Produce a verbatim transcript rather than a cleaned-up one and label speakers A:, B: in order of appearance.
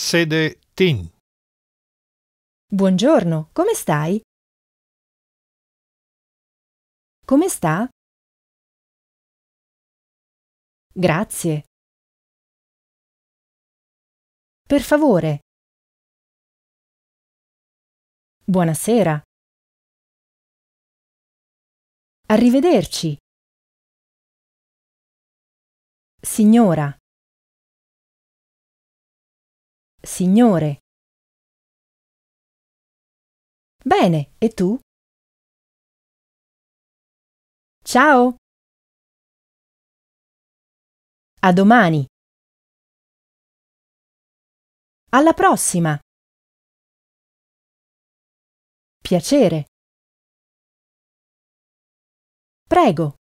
A: Sede Tin.
B: Buongiorno, come stai? Come sta? Grazie. Per favore. Buonasera. Arrivederci. Signora. Signore. Bene, e tu? Ciao. A domani. Alla prossima. Piacere. Prego.